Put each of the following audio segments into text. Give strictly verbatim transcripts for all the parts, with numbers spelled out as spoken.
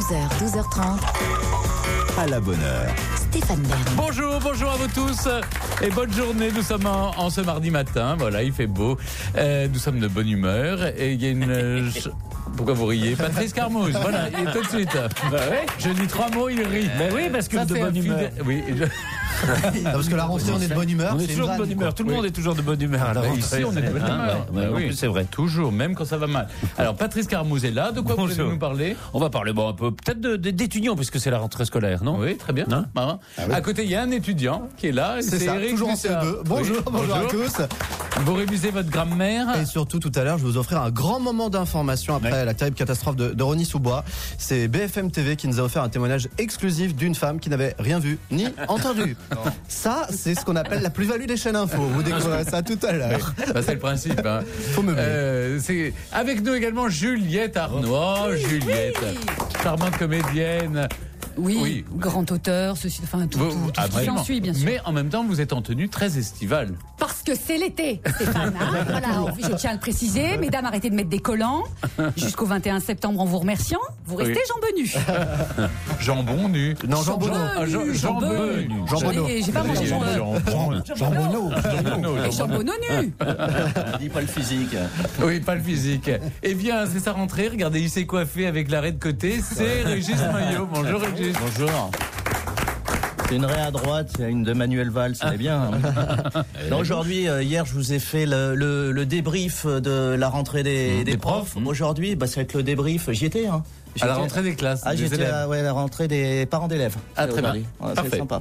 douze heures, douze heures trente. À la bonne heure. Stéphane Bern. Bonjour, bonjour à vous tous et bonne journée. Nous sommes en, en ce mardi matin, voilà, il fait beau. Euh, nous sommes de bonne humeur et il y a une... Euh, je... Pourquoi vous riez? Patrice Carmouze, voilà, il est tout de suite. Bah ouais. Je dis trois mots, il rit. Mais oui, parce que ça, de bonne humeur. Fidèle... Oui, je... Non, parce que la rentrée, on est de bonne humeur. On est toujours de bonne humeur. Tout le monde est toujours de bonne humeur à la rentrée. Ici, on est de bonne humeur. Bah oui, c'est vrai. Toujours, même quand ça va mal. Alors, Patrice Carmouze est là. De quoi vous voulez nous parler? On va parler bon un peu peut-être de, de, d'étudiants puisque c'est la rentrée scolaire, non? Oui, très bien. Hein ah, oui. À côté, il y a un étudiant qui est là. C'est ça, Eric toujours en C E deux. Bonjour, oui, bonjour, bonjour à tous. Vous révisez votre grammaire. Et surtout, tout à l'heure, je vais vous offrir un grand moment d'information après ouais. la terrible catastrophe de, de Rosny-sous-Bois. C'est B F M T V qui nous a offert un témoignage exclusif d'une femme qui n'avait rien vu ni entendu. Ça, c'est ce qu'on appelle la plus-value des chaînes info. Vous découvrirez ça tout à l'heure. Oui, bah c'est le principe. Hein. Faut me euh, c'est avec nous également Juliette Arnaud. Oh, Juliette, oui. Charmante comédienne. Oui, oui, grand auteur, ceci, enfin tout, vous, tout, tout ah, ce qui s'ensuit, bien sûr. Mais en même temps, vous êtes en tenue très estivale. Parce que c'est l'été, Stéphane. Hein, voilà, je tiens à le préciser. Mesdames, arrêtez de mettre des collants. Jusqu'au vingt et un septembre, en vous remerciant, vous restez oui. jambes nues. Jambon nu. Non, jambon nu. Jambon nu. Jambon J'ai pas mangé jambon. Jambon nu. Jambon nu. Dis pas le physique. Oui, pas le physique. Eh bien, c'est sa rentrée. Regardez, il s'est coiffé avec l'arrêt de côté. C'est Régis Maillot. Bonjour, Régis. Bonjour. C'est une raie à droite, c'est une de Manuel Valls, c'est bien. Non, aujourd'hui, euh, hier, je vous ai fait le, le, le débrief de la rentrée des, mmh, des, des profs. profs. Mmh. Aujourd'hui, bah, ça va être le débrief. J'y étais. Hein. À la rentrée des classes. Ah, des j'étais à ouais, la rentrée des parents d'élèves. Ah, très bien. Ouais, c'est sympa.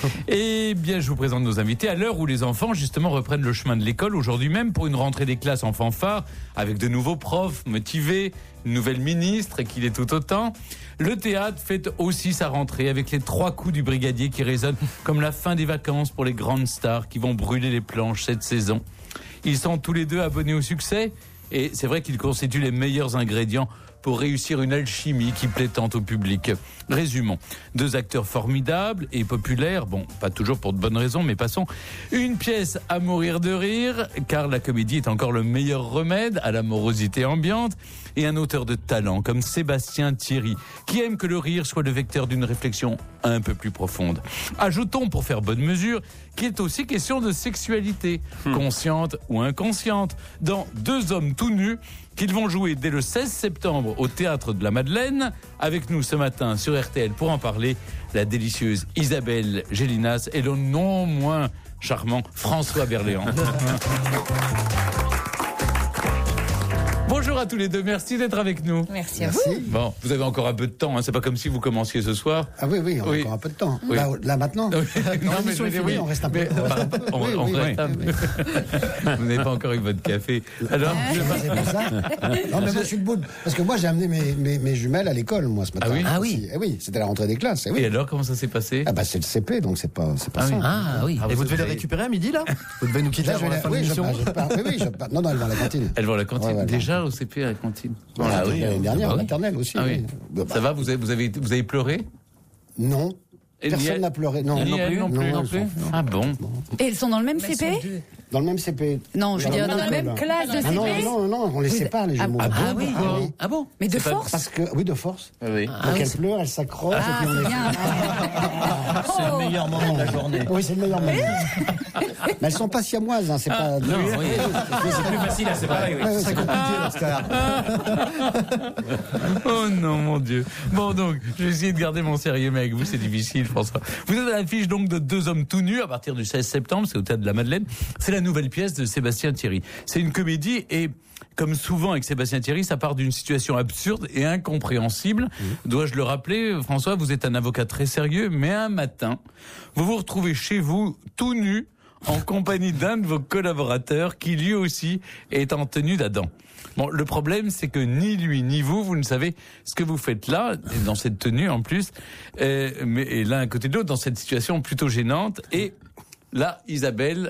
Eh bien, je vous présente nos invités à l'heure où les enfants, justement, reprennent le chemin de l'école. Aujourd'hui même, pour une rentrée des classes en fanfare, avec de nouveaux profs motivés, une nouvelle ministre qui l'est tout autant. Le théâtre fait aussi sa rentrée avec les trois coups du brigadier qui résonnent comme la fin des vacances pour les grandes stars qui vont brûler les planches cette saison. Ils sont tous les deux abonnés au succès et c'est vrai qu'ils constituent les meilleurs ingrédients pour réussir une alchimie qui plaît tant au public. Résumons. Deux acteurs formidables et populaires, bon, pas toujours pour de bonnes raisons, mais passons. Une pièce à mourir de rire, car la comédie est encore le meilleur remède à la morosité ambiante, et un auteur de talent comme Sébastien Thierry, qui aime que le rire soit le vecteur d'une réflexion un peu plus profonde. Ajoutons, pour faire bonne mesure, qu'il est aussi question de sexualité, hmm. consciente ou inconsciente, dans Deux hommes tout nus, qu'ils vont jouer dès le seize septembre au Théâtre de la Madeleine. Avec nous ce matin sur R T L pour en parler, la délicieuse Isabelle Gélinas et le non moins charmant François Berléand. Bonjour à tous les deux, merci d'être avec nous. Merci à merci. vous. Bon, vous avez encore un peu de temps, hein. C'est pas comme si vous commenciez ce soir. Ah oui, oui, on oui. a encore un peu de temps. Oui. Là, là maintenant. Oui. Non, non, mais je veux dire, oui, on reste un peu. Mais, on reste un peu. On, oui, on oui, reste oui, un peu. Oui. Vous n'avez pas encore eu votre café. Alors, je... c'est pour ça. Non, mais moi, je suis debout. Parce que moi, j'ai amené mes, mes, mes jumelles à l'école, moi, ce matin. Ah oui? Ah oui. Eh oui, c'était la rentrée des classes. Eh oui. Et alors, comment ça s'est passé? Ah bah, c'est le C P, donc c'est pas, c'est pas ah ça. Oui. Ah oui. Et vous devez les récupérer à midi, là? Vous devez nous quitter avant la fin de l'émission? Oui, oui, non, non, elles vont à la cantine. Elles vont à la cantine. Déjà au C P à la cantine. Ah oui, l'année dernière, en maternelle aussi. Ah oui. Oui. Ça va, vous avez, vous avez, vous avez pleuré? Non. Et personne n'a pleuré. Non, non plus. Non plus. Non plus. Ah bon. Et elles sont dans le même C P? Dans le même C P. Non, je veux dire dans la même classe de C P. Ah non, non, non, on les sépare, les jumeaux. Ah, ah oui. Ah, oui. Ah bon? Mais de force? Parce que, oui, de force. Oui. Donc ah, elles oui, pleurent, elles s'accrochent. Ah, et puis on c'est les... bien. C'est le meilleur moment de la journée. Oui, c'est le meilleur moment. Mais elles sont pas siamoises, hein, c'est ah, pas. Non, oui. C'est plus facile, c'est pareil. Oui. Ouais, c'est compliqué dans ce cas-là. Oh non, mon Dieu. Bon, donc, je vais essayer de garder mon sérieux, mais avec vous, c'est difficile, François. Vous êtes à l'affiche donc de Deux hommes tout nus à partir du seize septembre, c'est au Théâtre de la Madeleine. C'est la nouvelle pièce de Sébastien Thierry. C'est une comédie et, comme souvent avec Sébastien Thierry, ça part d'une situation absurde et incompréhensible. Mmh. Dois-je le rappeler, François, vous êtes un avocat très sérieux, mais un matin, vous vous retrouvez chez vous, tout nu, en compagnie d'un de vos collaborateurs qui lui aussi est en tenue d'Adam. Bon, le problème, c'est que ni lui ni vous, vous ne savez ce que vous faites là, et dans cette tenue en plus, euh, mais et l'un à côté de l'autre, dans cette situation plutôt gênante. Et là, Isabelle,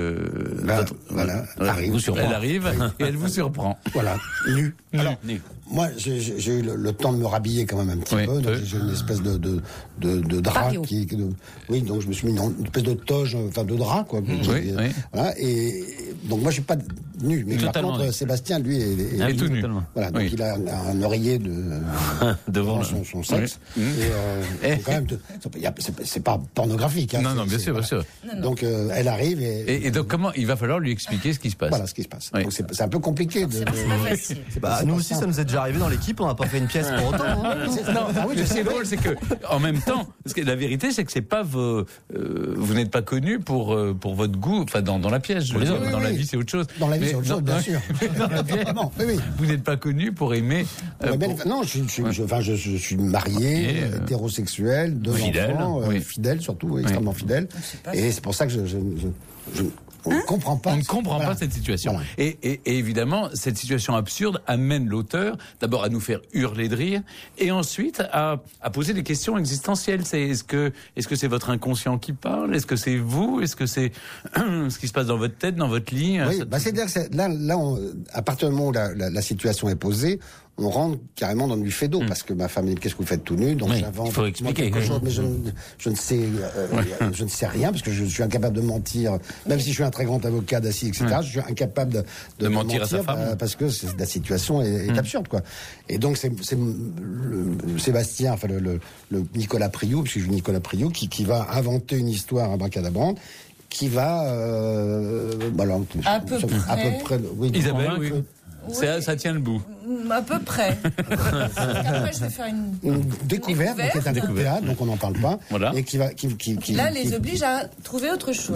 euh, Là, votre, voilà, voilà, arrive. vous surprend. Elle arrive et elle vous surprend. Voilà, nu. Alors, nu. moi, j'ai, j'ai eu le, le temps de me rhabiller quand même un petit oui, peu. Donc, oui. j'ai une espèce de, de, de, de drap Pario. qui, de, oui, donc je me suis mis dans une espèce de toge, enfin de drap, quoi. Oui, Qui- oui. Voilà. Et donc, moi, je suis pas nu, mais Totalement par contre, nu. Sébastien, lui, est, est- Il est tout nu. Totalement. Voilà, donc Oui. il a un, un oreiller de Devant devant son, son sexe. Oui. Et euh, Eh. donc, quand même, c'est, pas- c'est, pas- c'est pas pornographique. Hein, Non, c'est- non, bien c'est- sûr, bien voilà. sûr. Donc euh, elle arrive et, Et, et donc, comment il va falloir lui expliquer ce qui se passe. voilà ce qui se passe. Oui. Donc c'est, c'est un peu compliqué. De, de- Bah, c'est nous pas aussi, simple. ça nous est déjà arrivé dans l'équipe, on n'a pas fait une pièce pour autant. hein. Non, mais ce qui est drôle, c'est que, en même temps, parce que la vérité, c'est que c'est pas vos, euh, vous n'êtes pas connu pour, euh, pour votre goût, enfin, dans, dans la pièce, je veux les dire, autres. dans Oui, la oui. vie, c'est autre chose. Dans la vie, Mais c'est autre chose, dans- bien sûr. dans la pièce, Évidemment, oui, oui. vous n'êtes pas connu pour aimer. euh, Ouais, ben, pour- non, je, suis- je, suis- je- enfin, je, je suis marié, Marié, euh, hétérosexuel, deux fidèle, enfants, euh, oui. fidèle surtout, oui, extrêmement fidèle. Et c'est pour ça que je, je, je, je- on ne comprend pas. On ne comprend Voilà. pas cette situation. Voilà. Et, et- et évidemment, cette situation absurde amène l'auteur d'abord à nous faire hurler de rire et ensuite à, à poser des questions existentielles. C'est, est-ce que, est-ce que c'est votre inconscient qui parle? Est-ce que c'est vous? Est-ce que c'est ce qui se passe dans votre tête, dans votre lit? Oui, Ça- bah, c'est-à-dire que c'est- là, là on, à partir du moment où la, la, la situation est posée, on rentre carrément dans du fait d'eau, parce que ma femme dit qu'est-ce que vous faites tout nu, donc Oui, j'invente il faut moi, expliquer, quelque oui. chose, mais je, ne- je ne sais, euh, je ne sais rien parce que je suis incapable de mentir, même si je suis un très grand avocat d'assis, et cetera. Je suis incapable de, De mentir à sa femme. euh, parce que c'est- la situation est, est absurde, quoi. Et donc c'est, c'est le- le Sébastien, enfin le, le, le Nicolas Priou, parce que je suis Nicolas Priou, qui, qui va inventer une histoire abracadabrante qui va euh, bah alors, À peu à près. peu près, oui, Isabelle, oui. convaincre. Ça, ça tient le bout. Mm, À peu près. Après, je vais faire une. Une découverte, donc, qui est un coup de théâtre, donc on n'en parle pas, Voilà. et qui va, qui, qui, qui- Là, qui- les oblige à trouver autre chose.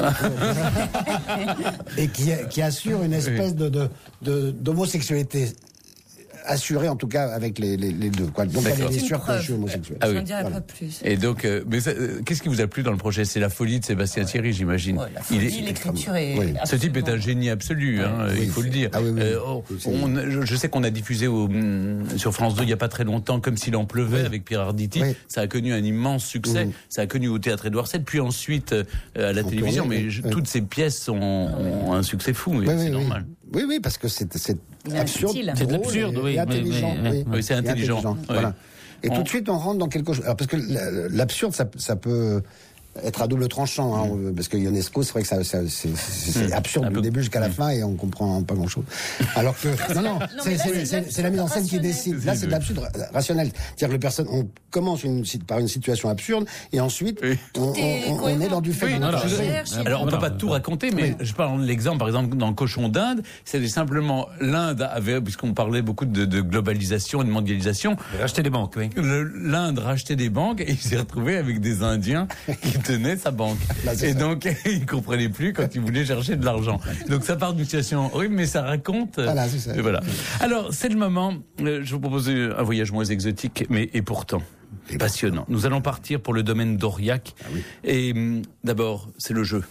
et qui, qui assure une espèce de, de, de- d'homosexualité assurée, en tout cas avec les, les, les deux. Quoi. Donc elle D'accord. est C'est une sûre que preuve. je suis homosexuel. Ah Je oui. n'en dirai Voilà. pas plus. Et donc, euh, mais ça, euh, qu'est-ce qui vous a plu dans le projet? C'est la folie de Sébastien Thierry, j'imagine. Ouais, la folie, l'écriture est. Oui. Ce type est un génie absolu, hein, Oui, il faut le dire. ah oui, oui. Euh, oh, Oui, c'est- on- je, je sais qu'on a diffusé au, hum, sur France deux il n'y a pas très longtemps, Comme s'il en pleuvait, Oui. avec Pierre Arditi. Oui. Ça a connu un immense succès. Mhm. Ça a connu au Théâtre Édouard sept, puis ensuite euh, à la En télévision. tournée, Mais oui. je- Oui. toutes ces pièces ont, ont un succès fou, et Oui, c'est oui, oui. normal. Oui, oui, parce que c'est, c'est Il est absurde. subtil. C'est de drôle l'absurde, et- oui, et mais- intelligent. mais- oui. Oui, c'est Et intelligent, oui. Voilà. Et On- tout de suite, on rentre dans quelque chose. Alors, parce que l'absurde, ça, ça peut être à double tranchant, hein, on- parce que Ionesco, c'est vrai que ça, ça- c'est, c'est- c'est absurde Un du peu. début jusqu'à la fin et on comprend pas grand-chose. Alors que non, non, mais c'est, là, c'est- c'est de c'est- c'est la mise en scène qui l'absurde décide. rationnel. Là, c'est de l'absurde ra- rationnel. C'est-à-dire que le personne, on commence une, par une situation absurde et ensuite Oui. on, est on- on cohérent. est dans du fait. Oui, de non, notre je jeu. cherche, Alors, on ne peut Voilà. pas tout raconter, mais je parle de l'exemple, par exemple, dans Cochon d'Inde, c'est simplement l'Inde avait, puisqu'on parlait beaucoup de, de globalisation et de mondialisation, Racheter des banques, oui. le- l'Inde rachetait des banques et il s'est retrouvé avec des Indiens qui tenaient sa banque. Là, c'est Et ça. donc, il comprenait plus quand il voulait chercher de l'argent. Donc, ça part d'une situation horrible, mais ça raconte. euh, Voilà, c'est ça. et voilà. Alors, c'est le moment. euh, je vous propose un voyage moins exotique, mais et pourtant passionnant. Nous allons partir pour le domaine d'Aurillac. Et hum, d'abord, c'est le jeu.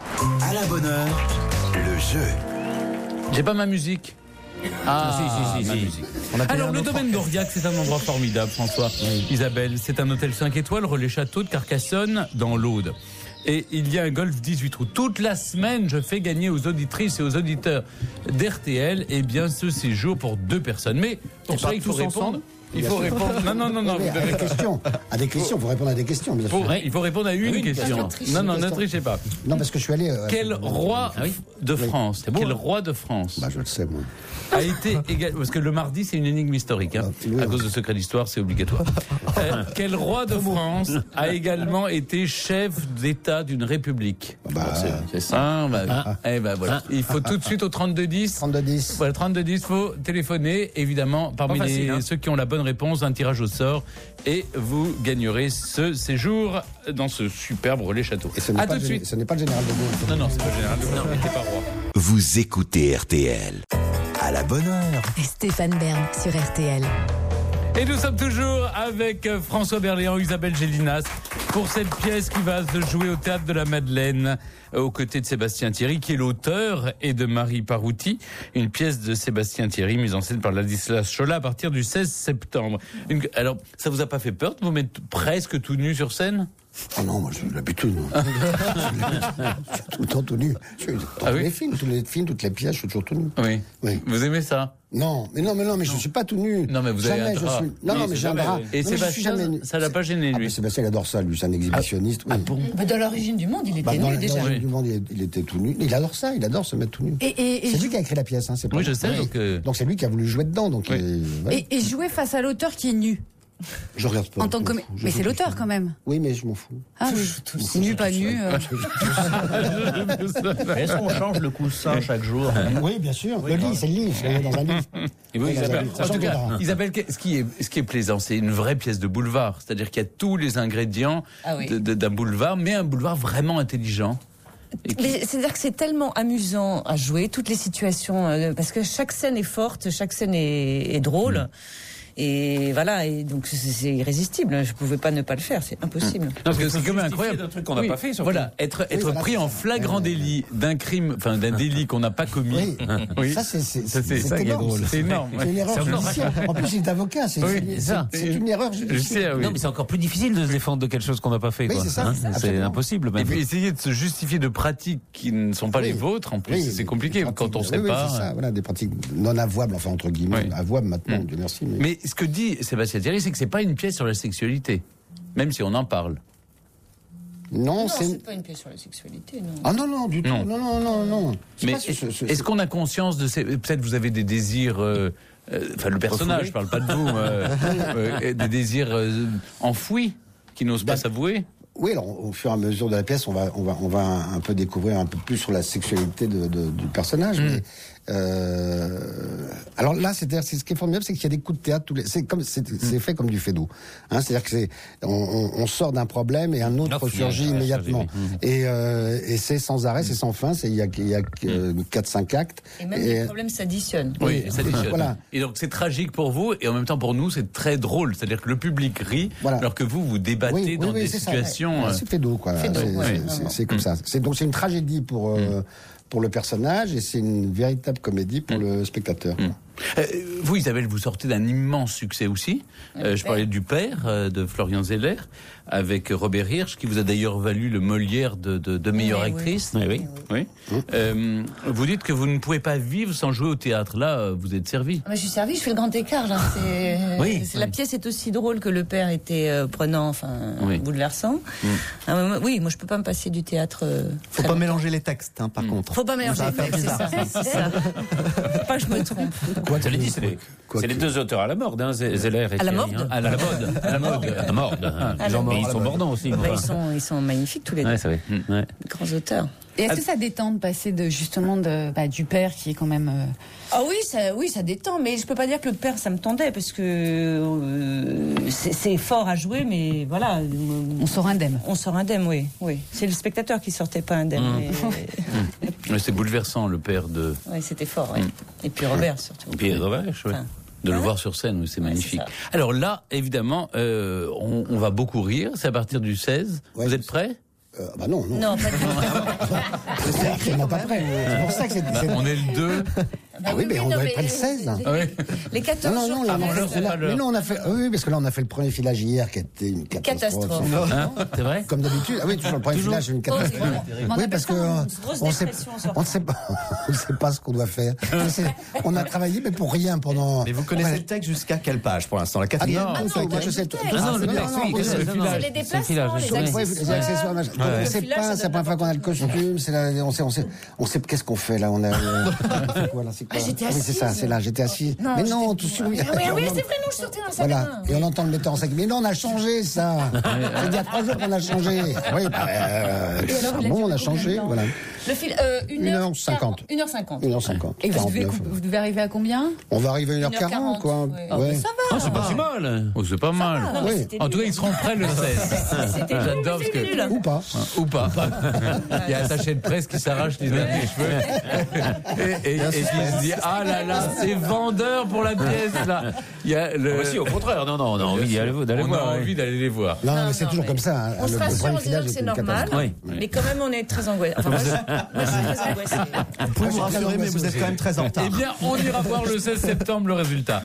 À la bonne heure, le jeu. J'ai pas ma musique. Ah, si, si, si, ma si. musique. On a payé Alors, un le autre domaine d'Aurillac, c'est un endroit formidable, François. Isabelle, c'est un hôtel cinq étoiles, relais château de Carcassonne, dans l'Aude. Et il y a un golf dix-huit trous. Toute la semaine, je fais gagner aux auditrices et aux auditeurs d'R T L, eh bien, ce séjour pour deux personnes. Mais pour Et ça, pas il faut tous répondre. ensemble Il faut répondre. Non, non, non, non. Mais vous à devez- des questions, à des questions, il faut répondre à des questions, bien sûr. faut- Il faut répondre à une, Une question. question. Non, non, ne Question. trichez pas. Non, parce que je suis allé. euh, Quel roi Ah oui. de France, beau, quel hein. roi de France Bah, je le sais, moi. a été égal... Parce que le mardi, c'est une énigme historique. Hein. Ah, oui. À cause de secret d'histoire, c'est obligatoire. Euh, quel roi de France a également été chef d'État d'une république? Bah, C'est ça. Ah, bah, eh ben voilà. Il faut tout de suite au trente-deux dix. trente-deux dix. Voilà, trente-deux dix, faut téléphoner. Évidemment, parmi Pas facile, les, hein. ceux qui ont la bonne réponse, un tirage au sort. Et vous gagnerez ce séjour dans ce superbe relais château. Et ce n'est, À pas tout de le, suite. ce n'est pas le général de Gaulle. Non, non, c'est pas général. Non, mettez pas roi. Vous écoutez R T L. À la bonne heure. Stéphane Bern sur R T L. Et nous sommes toujours avec François Berléand, Isabelle Gélinas, pour cette pièce qui va se jouer au Théâtre de la Madeleine, euh, aux côtés de Sébastien Thierry, qui est l'auteur, et de Marie Parouti, une pièce de Sébastien Thierry, mise en scène par Ladislas Chola à partir du seize septembre. Une... Alors, ça vous a pas fait peur de vous mettre presque tout nu sur scène ? Oh non, moi, j'ai l'habitude. moi. J'ai l'habitude. Je suis tout le temps tout nu. Je suis dans Ah tous oui les films, tous les films, toutes les pièces, je suis toujours tout nu. Oui. Oui. Vous aimez ça? Non, mais non, mais non, mais je suis pas tout nu. Non, mais vous avez jamais un je drap. suis. Non, Oui, non, mais c'est j'ai un jamais, drap. oui. Et Non, mais je suis Sébastien, jamais nu. ça l'a pas gêné, Ah, lui? mais Sébastien, il adore ça, lui, c'est un exhibitionniste. oui. Ah bon? Mais dans l'origine du monde, il était Bah, dans nu la- déjà. dans Oui. du monde, il, il était tout nu. Il adore ça, il adore se mettre tout nu. Et, et, et, C'est jou- lui qui a écrit la pièce, hein, c'est pas Oui, moi. je sais, Oui. donc, euh, Donc c'est lui qui a voulu jouer dedans, donc Oui. il est- voilà. et, et jouer face à l'auteur qui est nu. Je regarde pas. En tant que je m'en comé- fous. Je Mais joue c'est tout l'auteur seul. quand même. Oui, mais je m'en fous. Ah oui. Nu, pas nu. euh. Mais est-ce qu'on change le coussin chaque jour? Oui, bien sûr. Le lit, c'est le lit. Je l'ai dans un lit. Et vous, Oui, Isabelle, ça, en tout ça, cas, ça. Isabelle, ce qui est, ce qui est plaisant, c'est une vraie pièce de boulevard. C'est-à-dire qu'il y a tous les ingrédients Ah oui. de- de- d'un boulevard, mais un boulevard vraiment intelligent. Et qui- Mais c'est-à-dire que c'est tellement amusant à jouer, toutes les situations, euh, parce que chaque scène est forte, chaque scène est, est drôle. Et voilà, et donc c'est- c'est irrésistible. Je pouvais pas ne pas le faire, c'est impossible. Non, parce que c'est quand même incroyable. d'un truc qu'on n'a Oui, pas fait, surtout. Voilà, être, être voilà, pris c'est en ça. flagrant délit d'un crime, enfin d'un délit qu'on n'a pas commis. Oui. Ça, c'est c'est- Ça, c'est c'est ça qui est énorme. drôle. C'est énorme. C'est une erreur C'est encore- judiciaire. En plus, il est avocat. C'est Oui, c'est- c'est c'est- ça. c'est une erreur Je judiciaire. sais, oui. Non, mais c'est encore plus difficile de se défendre de quelque chose qu'on n'a pas fait. Oui, quoi. c'est ça, Hein, c'est c'est absolument. impossible. Et Même. puis essayer de se justifier de pratiques qui ne sont pas Oui. les vôtres, en plus, Oui, c'est des- compliqué des quand on ne pratiques- sait oui, oui, pas. c'est ça, voilà, des pratiques non avouables, enfin entre guillemets, Oui. avouables maintenant, Mm. Dieu merci. Mais... Mais ce que dit Sébastien Thierry, c'est que c'est pas une pièce sur la sexualité, même si on en parle. non, Non, c'est. c'est pas une pièce sur la sexualité, non. Ah non, non, du tout. Non. Non, non, non, non. C'est Mais pas ce- ce- ce- est-ce qu'on a conscience de ces... Peut-être vous avez des désirs... euh, euh, Enfin, le personnage, je parle pas de vous, euh, euh, des désirs euh, enfouis qui n'osent pas Ben, s'avouer. Oui, alors au fur et à mesure de la pièce, on va, on va, on va un peu découvrir un peu plus sur la sexualité de, de- du personnage. Mais, euh, alors là, c'est-à-dire, c'est ce qui est formidable, c'est qu'il y a des coups de théâtre. Tous les, c'est comme, c'est, c'est fait comme du faido. Hein, c'est-à-dire que c'est, on, on, on sort d'un problème et un autre L'autre, surgit il y a- immédiatement. Et, euh, et c'est sans arrêt, c'est sans fin. C'est il y a, il y a euh, quatre cinq actes. Et même les problèmes s'additionnent. Oui, ça déchire. Voilà. Et donc c'est tragique pour vous, et en même temps pour nous, c'est très drôle. C'est-à-dire que le public rit, Voilà. alors que vous, vous débattez Oui, oui, dans oui, des c'est ça. situations... Ouais, euh, c'est Fédo, quoi. Fédo, C'est- ouais, c'est- vraiment. c'est- c'est comme ça. C'est donc c'est une tragédie pour euh, pour le personnage et c'est une véritable comédie pour le spectateur. Euh, vous, Isabelle, vous sortez d'un immense succès aussi. Euh, je Père. parlais du Père euh, de Florian Zeller avec Robert Hirsch, qui vous a d'ailleurs valu le Molière de, de, de meilleure Oui, actrice. Oui, oui. Oui. Euh, vous dites que vous ne pouvez pas vivre sans jouer au théâtre. Là, euh, vous êtes servi. Ah, mais je suis servie, je fais le grand écart là. C'est, Oui, c'est- la pièce est aussi drôle que le père était euh, prenant, enfin Oui. bouleversant. Ah, mais moi- oui, moi je peux pas me passer du théâtre. euh, Faut très pas longtemps. mélanger les textes, hein, par contre. Faut pas mélanger Ça va les faire textes, c'est bizarre. ça, c'est ça. Faut pas que je me trompe. Quoi Ça que- l'est dit, c'est les, quoi c'est que- les deux auteurs à la mode, hein, Zé- Zeller et À la Thierry, morde hein. À la mode. À la mode. À la morde. hein. À la Mais morde. ils sont mordants aussi. Bah, enfin. ils sont, ils sont magnifiques tous les deux, Ouais, ça va. Ouais. grands auteurs. Et est-ce que ça détend de passer de justement de, bah, du père qui est quand même. euh, Ah oui, ça, oui, ça détend, mais je peux pas dire que le père ça me tendait parce que euh, c'est, c'est fort à jouer, mais voilà, euh, On sort indemne. on sort indemne, oui, oui. C'est le spectateur qui sortait pas indemne. mais- Mais c'est bouleversant, le Père de Ouais, c'était fort, ouais. Et puis Robert surtout. Pierre Dovache, ouais. Enfin, De le ouais. voir sur scène, oui, c'est Ouais, magnifique. c'est ça. Alors là, évidemment, euh, on, on va beaucoup rire. C'est à partir du seize. Ouais, vous êtes c'est- prêts? Euh, bah non, non. Non, pas du tout. C'est absolument pas prêt. C'est pour ça que c'est. c'est- On est le deux. Ah oui, mais on non, doit être près le seize. Les, Ah oui. les quatorze Non, non, jours non, là, qui non, restent, là, c'est là- pas l'heure. mais non, on a fait, oui, parce que là, on a fait le premier filage hier qui était une catastrophe. Catastrophe. Hein, c'est vrai? Comme d'habitude. Ah oui, toujours le premier filage, c'est une catastrophe. Oh, c'est On Oui, appelle parce ça que un- euh, grosse on sait, dépression en sortant. on ne sait pas, on ne sait pas ce qu'on doit faire. C'est- on a travaillé, mais pour rien pendant. Mais vous connaissez Ouais. le texte jusqu'à quelle page pour l'instant? La Ah quatrième? non, Ah non, moi, moi, je sais. je tout- sais. tout- Ah non, le non, texte, non, oui, oui, c'est c'est- le C'est filage. les C'est le déplacements, filage, les c'est- Ouais, accessoires. les accessoires, machin. Donc, Le on sait filage, pas, ça c'est la doit première fois qu'on a le pas beaucoup. costume, c'est la, on sait, on sait, on sait qu'est-ce qu'on fait là, on a, euh, on fait quoi là, c'est quoi Ah, j'étais oui, c'est ça, assise. c'est là, j'étais assis. Non, mais j'étais- non, tout de suite. Oui, oui, oui, c'est vrai, non, je sortais dans le sac à Voilà. main. Et on entend le metteur en sac. Mais non, on a changé ça. C'est il y a trois jours qu'on a changé. Oui, bah, euh, Et alors, il a bon, duré on a combien changé, de temps voilà. Le fil, euh, une heure cinquante. une heure cinquante. une heure cinquante. Et vous devez, quarante-neuf. vous devez arriver à combien? On va arriver à une heure quarante, quoi. ouais. Oh, Ouais. mais ça va. Ah, c'est pas si mal. Oh, c'est pas mal. Non, mais Oui. c'était En tout cas, nul. ils seront prêts le seize. C'était nul, J'adore mais ce c'était que... nul. Ou pas. Ou pas. Il y a un attaché de presse qui s'arrache les derniers cheveux. Et, et, et qui se dit, ah là là, c'est vendeur pour la pièce, là. Il y a le... Ah, bah si, au contraire, non, non, on a envie d'y aller, d'aller On voir. a oui. envie d'aller les voir. Non, Non, mais c'est non, toujours mais comme ça. hein. On se Le- le rassure premier en disant filage que est c'est une normal, catastrophe. Oui. mais quand même on est très angoissé. Enfin, moi, je, moi, je suis très angoissée. Vous pouvez vous rassurer, mais vous êtes quand même très en retard. Eh bien, on ira voir le seize septembre le résultat.